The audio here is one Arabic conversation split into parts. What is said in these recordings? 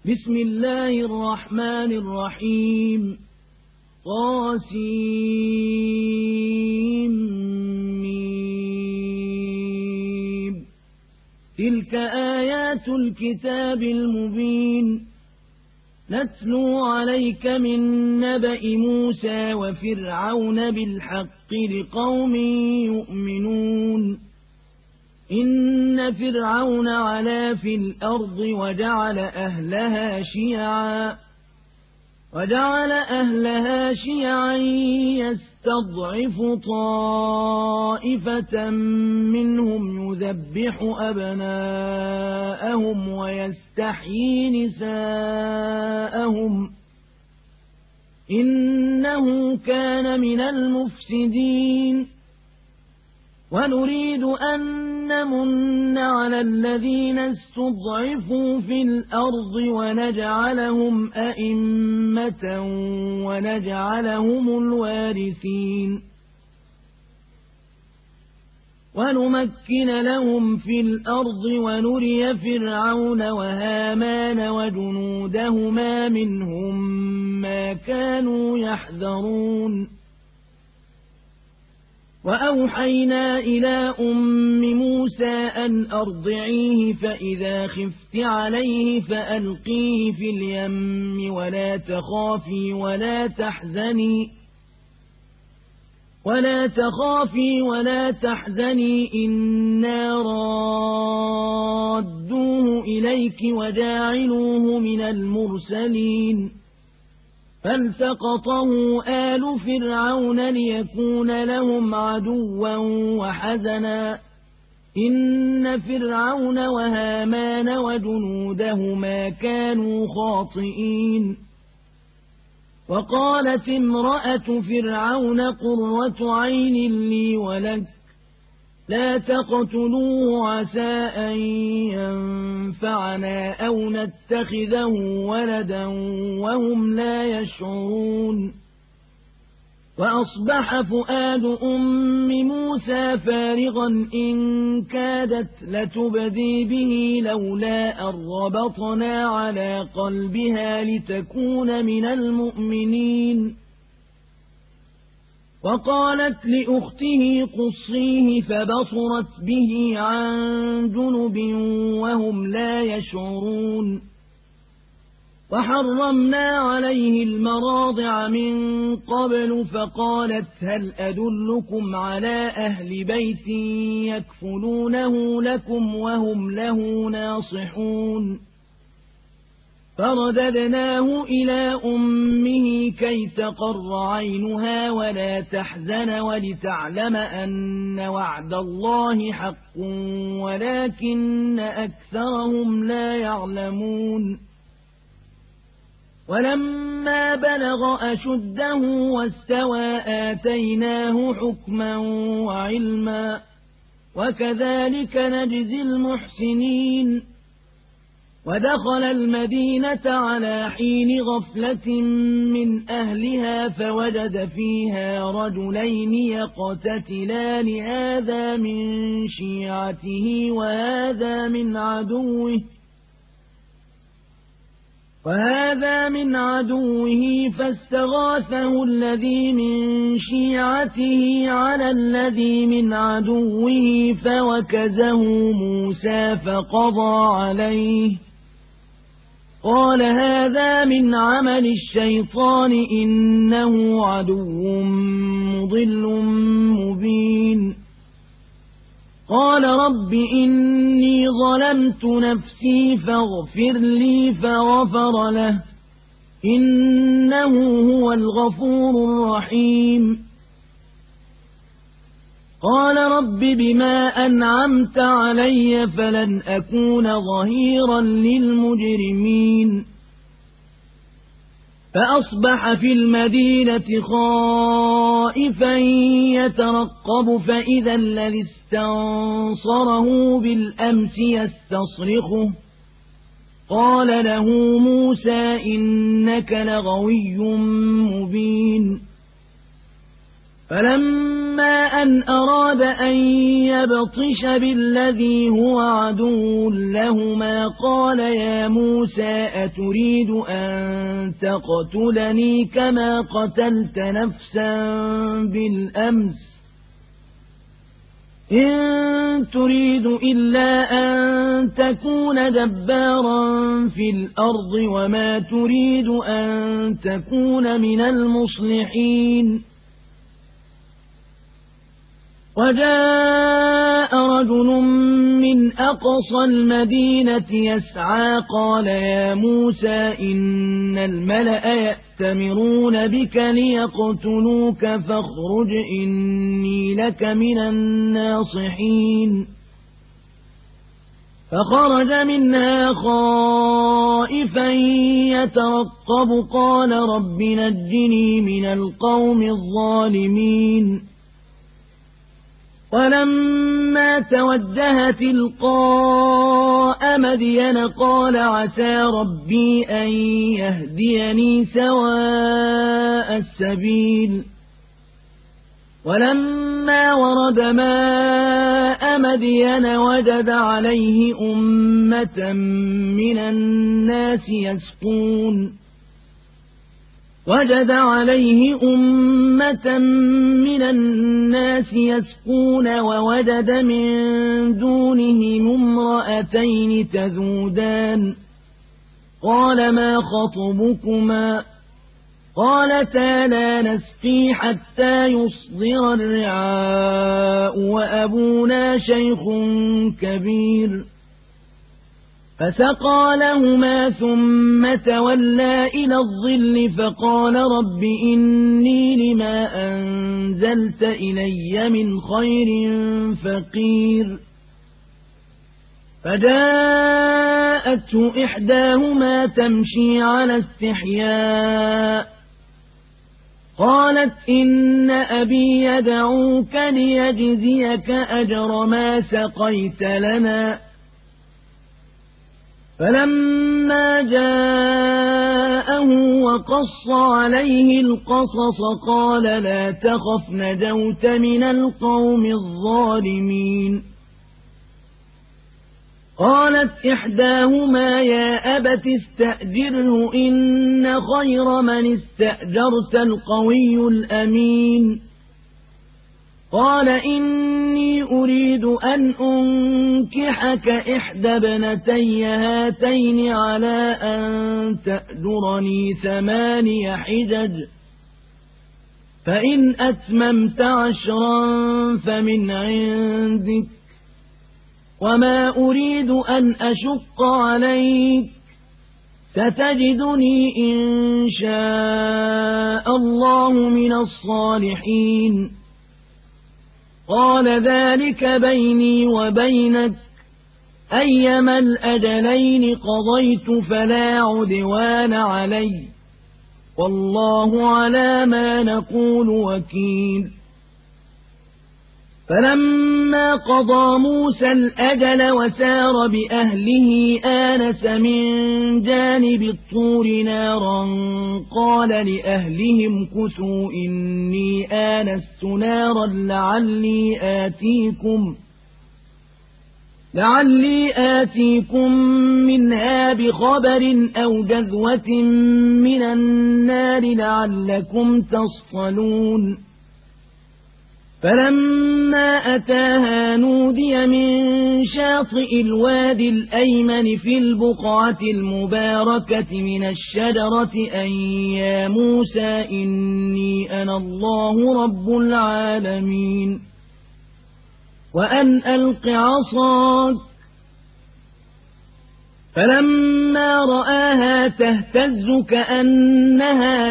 بسم الله الرحمن الرحيم طاسيم تلك آيات الكتاب المبين نتلو عليك من نبأ موسى وفرعون بالحق لقوم يؤمنون إن فرعون علا في الأرض وجعل أهلها شيعا يستضعف طائفة منهم يذبح أبناءهم ويستحيي نساءهم إنه كان من المفسدين ونريد أن نمن على الذين استضعفوا في الأرض ونجعلهم أئمة ونجعلهم الوارثين ونمكن لهم في الأرض ونري فرعون وهامان وجنودهما منهم ما كانوا يحذرون وأوحينا إلى أم موسى أن أرضعيه فإذا خفت عليه فألقيه في اليم ولا تخافي ولا تحزني إنا رادوه إليك وجاعلوه من المرسلين فالتقطه آل فرعون ليكون لهم عدوا وحزنا إن فرعون وهامان وجنودهما كانوا خاطئين وقالت امرأة فرعون قرة عين لي ولك لا تقتلوه عسى أن ينفعنا أو نتخذه ولدا وهم لا يشعرون وأصبح فؤاد أم موسى فارغا إن كادت لتبدي به لولا أن ربطنا على قلبها لتكون من المؤمنين وقالت لأخته قصيه فبصرت به عن جنب وهم لا يشعرون وحرمنا عليه المراضع من قبل فقالت هل أدلكم على أهل بيت يكفلونه لكم وهم له ناصحون فرددناه إلى أمه كي تقر عينها ولا تحزن ولتعلم أن وعد الله حق ولكن أكثرهم لا يعلمون ولما بلغ أشده واستوى آتيناه حكما وعلما وكذلك نجزي المحسنين ودخل المدينة على حين غفلة من أهلها فوجد فيها رجلين يقتتلان هذا من شيعته وهذا من عدوه فاستغاثه الذي من شيعته على الذي من عدوه فوكزه موسى فقضى عليه قال هذا من عمل الشيطان إنه عدو مضل مبين قال رب إني ظلمت نفسي فاغفر لي فغفر له إنه هو الغفور الرحيم قال رب بما أنعمت علي فلن أكون ظهيرا للمجرمين فأصبح في المدينة خائفا يترقب فإذا الذي استنصره بالأمس يستصرخه قال له موسى إنك لغوي مبين فلما فلما أن أراد أن يبطش بالذي هو عدو لهما قال يا موسى أتريد أن تقتلني كما قتلت نفسا بالأمس إن تريد إلا أن تكون جبارا في الأرض وما تريد أن تكون من المصلحين وجاء رجل من أقصى المدينة يسعى قال يا موسى إن الملأ يأتمرون بك ليقتلوك فاخرج إني لك من الناصحين فخرج منها خائفا يترقب قال رب نجني من القوم الظالمين ولما توجه تلقاء مدين قال عسى ربي أن يهديني سواء السبيل ولما ورد ماء مدين وجد عليه أمة من الناس يسقون ووجد من دونهم امرأتين تذودان قال ما خطبكما قالتا لا نسقي حتى يصدر الرعاء وأبونا شيخ كبير فسقى لهما ثم تولى إلى الظل فقال رب إني لما أنزلت إلي من خير فقير فجاءته إحداهما تمشي على استحياء قالت إن أبي يدعوك ليجزيك أجر ما سقيت لنا فلما جاءه وقص عليه القصص قال لا تخف نجوت من القوم الظالمين قالت إحداهما يا أبت استأجره إن خير من استأجرت القوي الأمين قال إني أريد أن أنكحك إحدى ابنتي هاتين على أن تأجرني 8 حجج فإن أتممت 10 فمن عندك وما أريد أن أشق عليك ستجدني إن شاء الله من الصالحين قال ذلك بيني وبينك أيما الأجلين قضيت فلا عدوان علي والله على ما نقول وكيل فلما قضى موسى الأجل وسار بأهله آنس من جانب الطور نارا قال لأهلهم كثوا إني آنست نارا لعلي آتيكم منها بخبر أو جذوة من النار لعلكم تصطلون فلما أتاها نودي من شاطئ الوادي الأيمن في البقعة المباركة من الشجرة أن يا موسى إني أنا الله رب العالمين وأن ألق عصاك فلما رآها تهتز كأنها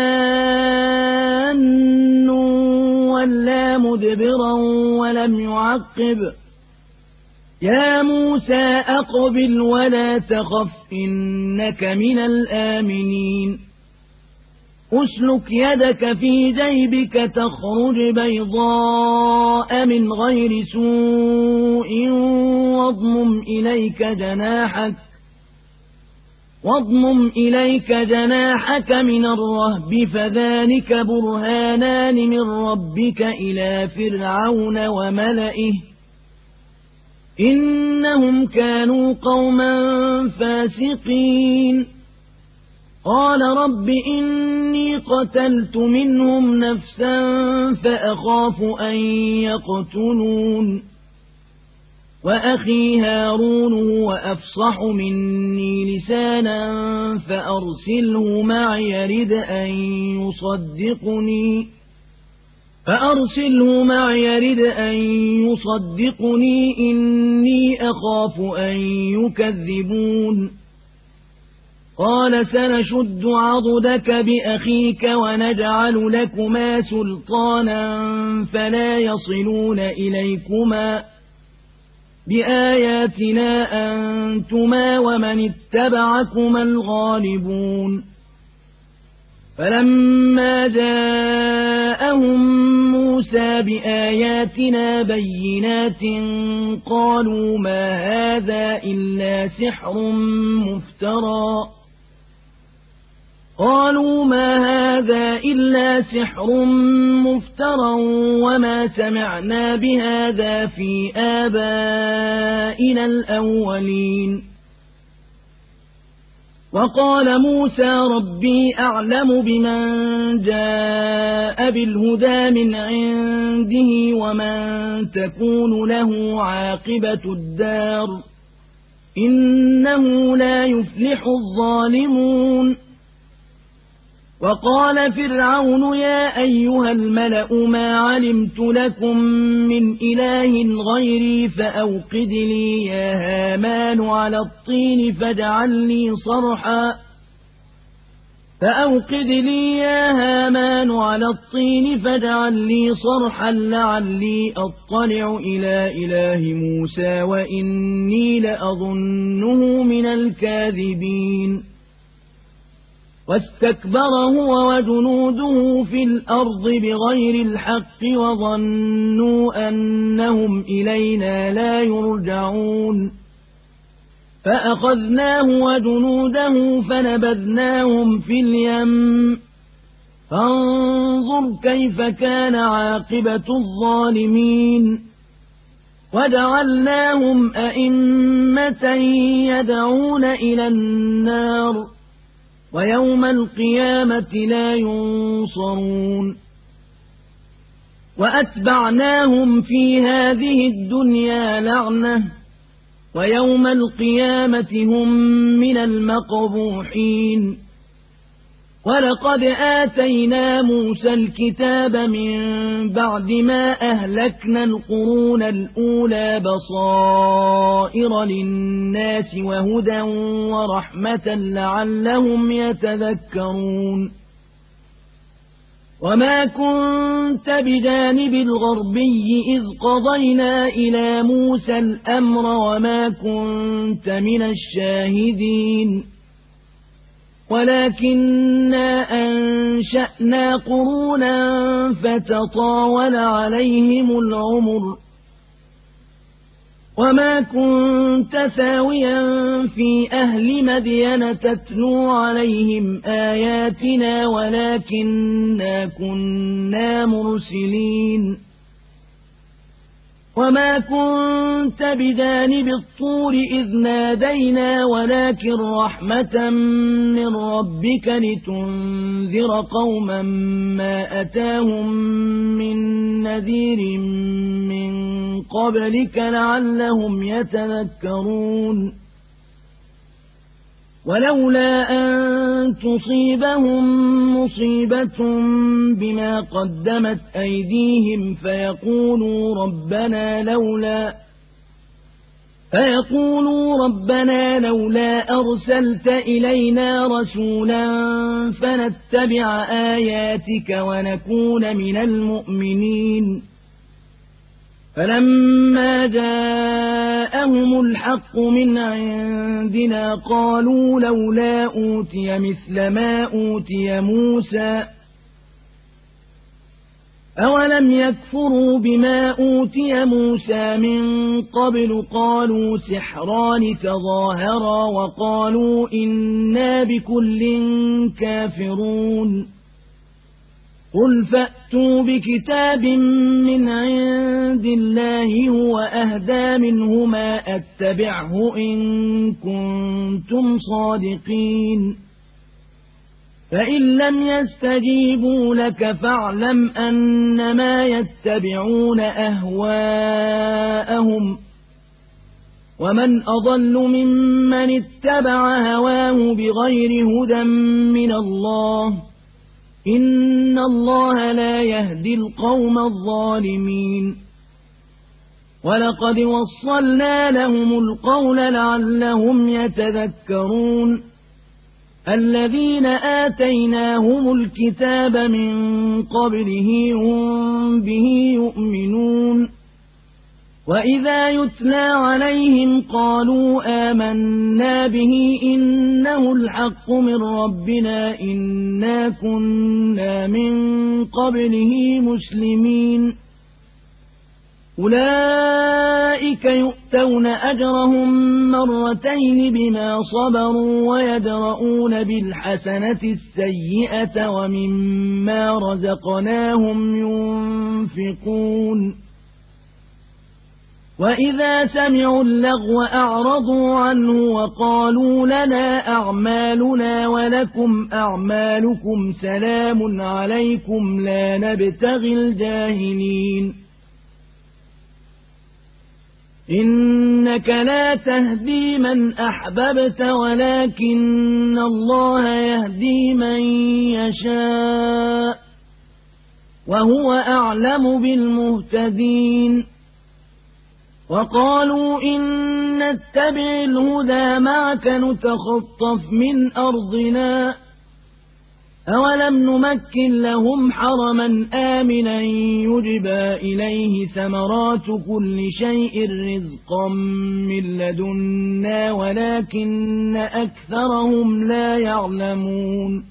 جان ولا مدبرا ولم يعقب يا موسى أقبل ولا تخف إنك من الآمنين أسلك يدك في جيبك تخرج بيضاء من غير سوء واضمم إليك جناحك واضمم إليك جناحك من الرهب فذلك برهانان من ربك إلى فرعون وملئه إنهم كانوا قوما فاسقين قال رب إني قتلت منهم نفسا فأخاف أن يقتلون وأخي هارون هو أفصح مني لسانا فأرسله معي يرد أن يصدقني إني أخاف أن يكذبون قال سنشد عضدك بأخيك ونجعل لكما سلطانا فلا يصلون إليكما بآياتنا أنتما ومن اتبعكما الغالبون فلما جاءهم موسى بآياتنا بينات قالوا ما هذا إلا سحر مفترى وما سمعنا بهذا في آبائنا الأولين وقال موسى ربي أعلم بمن جاء بالهدى من عنده ومن تكون له عاقبة الدار إنه لا يفلح الظالمون وقال فرعون يا أيها الملأ ما علمت لكم من إله غيري فأوقد لي يا هامان على الطين فاجعل لي صرحا لعلي أطلع إلى إله موسى وإني لأظنه من الكاذبين واستكبر هو وجنوده في الأرض بغير الحق وظنوا أنهم إلينا لا يرجعون فأخذناه وجنوده فنبذناهم في اليم فانظر كيف كان عاقبة الظالمين وجعلناهم أئمة يدعون إلى النار ويوم القيامة لا ينصرون وأتبعناهم في هذه الدنيا لعنة ويوم القيامة هم من المقبوحين ولقد آتينا موسى الكتاب من بعد ما أهلكنا القرون الأولى بصائر للناس وهدى ورحمة لعلهم يتذكرون وما كنت بجانب الغربي إذ قضينا إلى موسى الأمر وما كنت من الشاهدين ولكننا أنشأنا قرونا فتطاول عليهم العمر وما كنت ثاويا في أهل مدين تتلو عليهم آياتنا ولكننا كنا مرسلين وما كنت بجانب الطور إذ نادينا ولكن رحمة من ربك لتنذر قوما ما أتاهم من نذير من قبلك لعلهم يتذكرون ولولا أن تصيبهم مصيبة بما قدمت أيديهم فيقولوا ربنا لولا أرسلت إلينا رسولا فنتبع آياتك ونكون من المؤمنين فلما جاءهم الحق من عندنا قالوا لولا أوتي مثل ما أوتي موسى أولم يكفروا بما أوتي موسى من قبل قالوا سحران تظاهرا وقالوا إنا بكل كافرون قل فأتوا بكتاب من عند الله هو أهدى منهما أتبعه إن كنتم صادقين فإن لم يستجيبوا لك فاعلم أنما يتبعون أهواءهم ومن أضل ممن اتبع هواه بغير هدى من الله إن الله لا يهدي القوم الظالمين ولقد وصلنا لهم القول لعلهم يتذكرون الذين آتيناهم الكتاب من قبله هم به يؤمنون وإذا يتلى عليهم قالوا آمنا به إنه الحق من ربنا إنا كنا من قبله مسلمين أولئك يؤتون أجرهم مرتين بما صبروا ويدرؤون بالحسنة السيئة ومما رزقناهم ينفقون وإذا سمعوا اللغو أعرضوا عنه وقالوا لنا أعمالنا ولكم أعمالكم سلام عليكم لا نبتغي الجاهلين إنك لا تهدي من أحببت ولكن الله يهدي من يشاء وهو أعلم بالمهتدين وقالوا إن نتبع الهدى معك نتخطف من أرضنا أولم نمكن لهم حرما آمنا يجبى إليه ثمرات كل شيء رزقا من لدنا ولكن أكثرهم لا يعلمون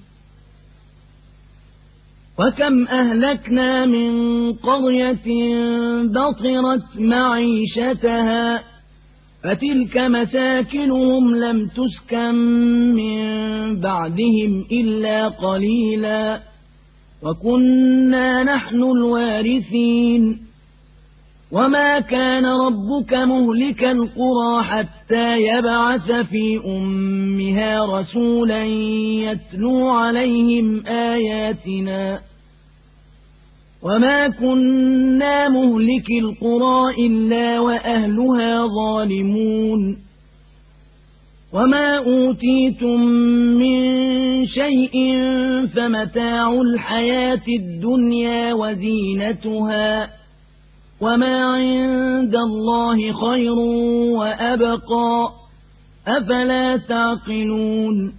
وكم أهلكنا من قرية بطرت معيشتها فتلك مساكنهم لم تسكن من بعدهم إلا قليلا وكنا نحن الوارثين وما كان ربك مهلك القرى حتى يبعث في أمها رسولا يتلو عليهم آياتنا وما كنا مهلك القرى إلا وأهلها ظالمون وما أوتيتم من شيء فمتاع الحياة الدنيا وزينتها وما عند الله خير وأبقى أفلا تعقلون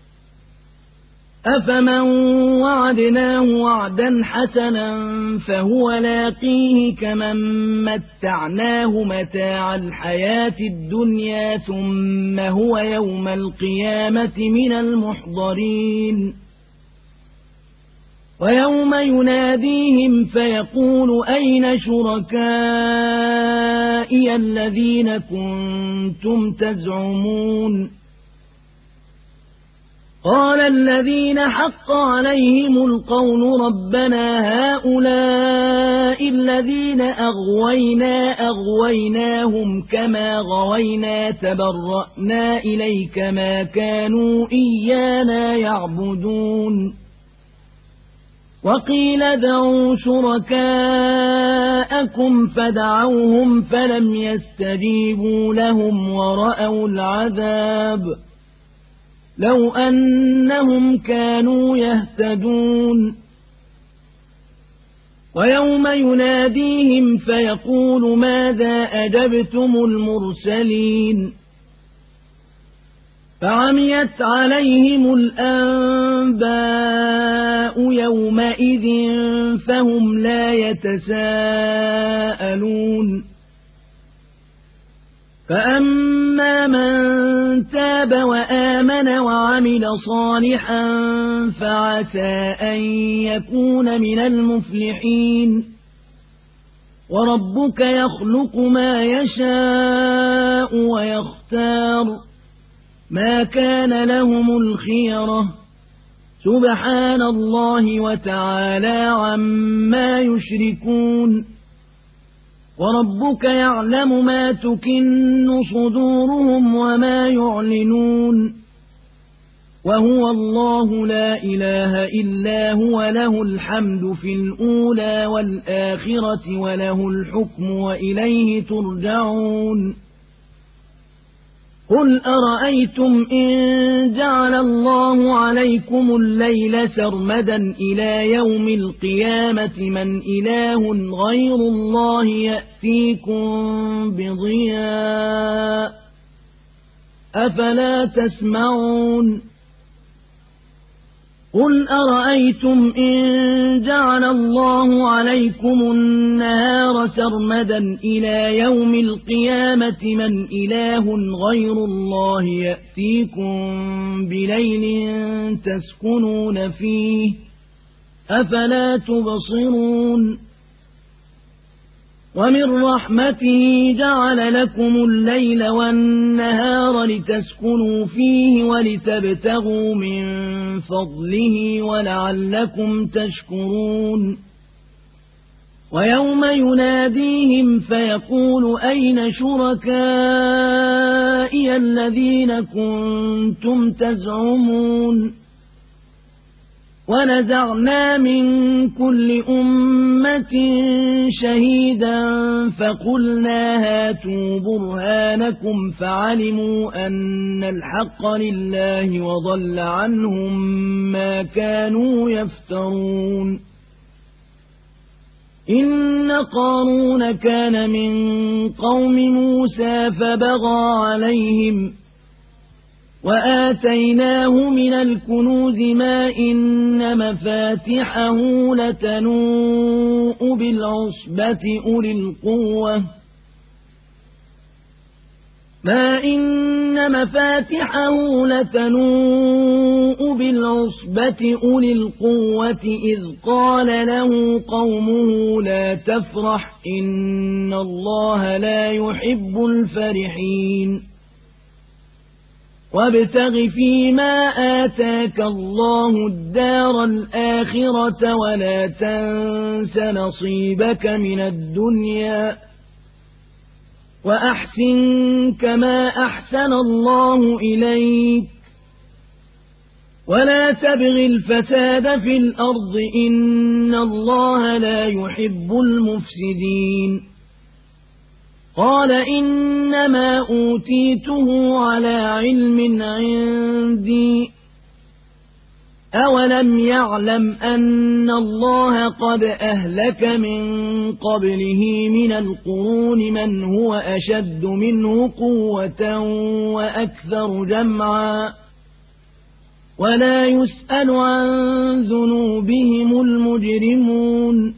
أفمن وعدناه وعدا حسنا فهو لاقيه كمن متعناه متاع الحياة الدنيا ثم هو يوم القيامة من المحضرين ويوم يناديهم فيقول أين شركائي الذين كنتم تزعمون قال الذين حق عليهم القول ربنا هؤلاء الذين أغويناهم كما غوينا تبرأنا إليك ما كانوا إيانا يعبدون وقيل ادعوا شركاءكم فدعوهم فلم يستجيبوا لهم ورأوا العذاب لو أنهم كانوا يهتدون ويوم يناديهم فيقول ماذا أجبتم المرسلين فعميت عليهم الأنباء يومئذ فهم لا يتساءلون فأما من تاب وآمن وعمل صالحا فعسى أن يكون من المفلحين وربك يخلق ما يشاء ويختار ما كان لهم الخيرة سبحان الله وتعالى عما يشركون وربك يعلم ما تكن صدورهم وما يعلنون وهو الله لا إله إلا هو له الحمد في الأولى والآخرة وله الحكم وإليه ترجعون قل أرأيتم إن جعل الله عليكم الليل سرمدا إلى يوم القيامة من إله غير الله يأتيكم بضياء أفلا تسمعون قل أرأيتم إن جعل الله عليكم النهار سرمدا إلى يوم القيامة من إله غير الله يأتيكم بليل تسكنون فيه أفلا تبصرون ومن رحمته جعل لكم الليل والنهار لتسكنوا فيه ولتبتغوا من فضله ولعلكم تشكرون ويوم يناديهم فيقول أين شركائي الذين كنتم تزعمون ونزعنا من كل أمة شهيدا فقلنا هاتوا برهانكم فعلموا أن الحق لله وضل عنهم ما كانوا يفترون إن قارون كان من قوم موسى فبغى عليهم وآتيناه من الكنوز ما إن مفاتحه لتنوء بالعصبة أولي القوة ما إن مفاتحه لتنوء بالعصبة أولي القوة إذ قال له قومه لا تفرح إن الله لا يحب الفرحين وابتغ فيما آتاك الله الدار الآخرة ولا تنس نصيبك من الدنيا وأحسن كما أحسن الله إليك ولا تبغ الفساد في الأرض إن الله لا يحب المفسدين قال إنما أوتيته على علم عندي أولم يعلم أن الله قد أهلك من قبله من القرون من هو أشد منه قوة وأكثر جمعا ولا يسأل عن ذنوبهم المجرمون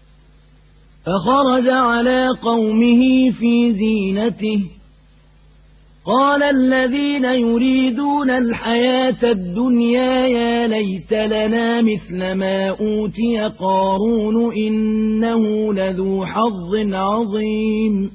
فخرج على قومه في زينته قال الذين يريدون الحياة الدنيا يا ليت لنا مثل ما أوتي قارون إنه لذو حظ عظيم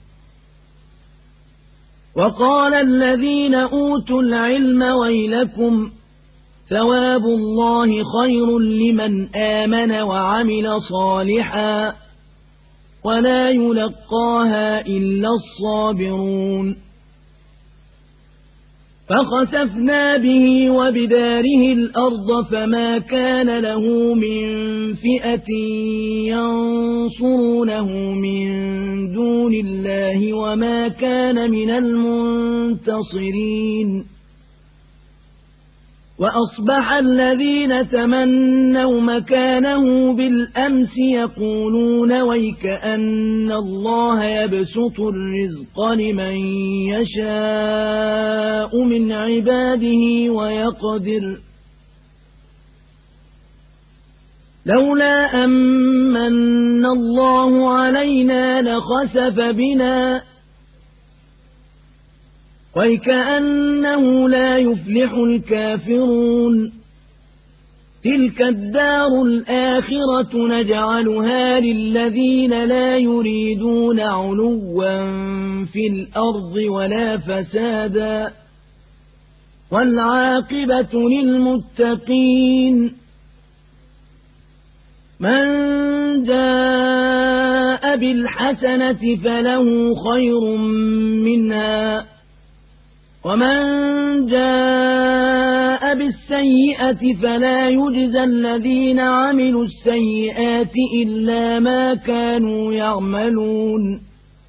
وقال الذين أوتوا العلم ويلكم ثواب الله خير لمن آمن وعمل صالحا ولا يلقاها إلا الصابرون فخسفنا به وبداره الأرض فما كان له من فئة ينصرونه من دون الله وما كان من المنتصرين وأصبح الذين تمنوا مكانه بالأمس يقولون ويكأن الله يبسط الرزق لمن يشاء من عباده ويقدر لولا أمن الله علينا لخسف بنا وَكَأَنَّهُ لَا يُفْلِحُ الْكَافِرُونَ تِلْكَ الدَّارُ الْآخِرَةُ نَجْعَلُهَا لِلَّذِينَ لَا يُرِيدُونَ عُلُوًّا فِي الْأَرْضِ وَلَا فَسَادًا وَالْعَاقِبَةُ لِلْمُتَّقِينَ مَنْ جَاءَ بِالْحَسَنَةِ فَلَهُ خَيْرٌ مِنْهَا وَمَنْ جَاءَ بِالسَّيِّئَةِ فَلَا يُجْزَى الَّذِينَ عَمِلُوا السَّيِّئَاتِ إِلَّا مَا كَانُوا يَعْمَلُونَ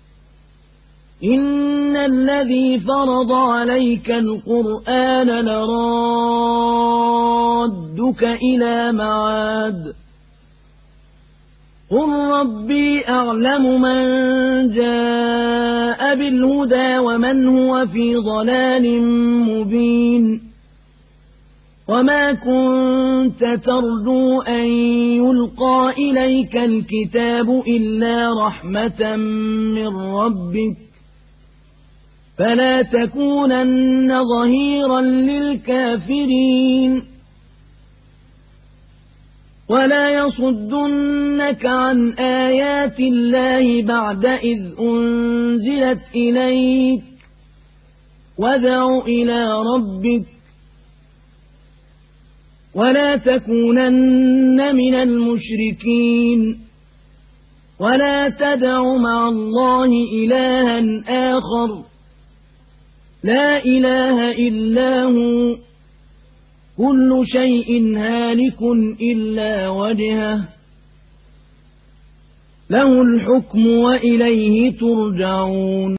إِنَّ الَّذِي فَرَضَ عَلَيْكَ الْقُرْآنَ لَرَادُّكَ إِلَى مَعَادٍ قُل رَّبِّي أَعْلَمُ مَن جَاءَ بِالْهُدَىٰ وَمَنْ هُوَ فِي ضَلَالٍ مُّبِينٍ وَمَا كُنتَ تَرْجُو أَن يُلْقَىٰ إِلَيْكَ الْكِتَابُ إِلَّا رَحْمَةً مِّن رَّبِّكَ فَلَا تَكُونَنَّ ظَهِيرًا لِّلْكَافِرِينَ وَلَا يَصُدُّنَّكَ عَنْ آيَاتِ اللَّهِ بَعْدَ إِذْ أُنزِلَتْ إِلَيْكَ وَادْعُ إِلَىٰ رَبِّكَ وَلَا تَكُونَنَّ مِنَ الْمُشْرِكِينَ وَلَا تَدْعُ مَعَ اللَّهِ إِلَٰهًا آخَرَ لَا إِلَٰهَ إِلَّا هُوَ كُلُّ شَيْءٍ هَالِكٌ إِلَّا وَجْهَهُ لَهُ الْحُكْمُ وَإِلَيْهِ تُرْجَعُونَ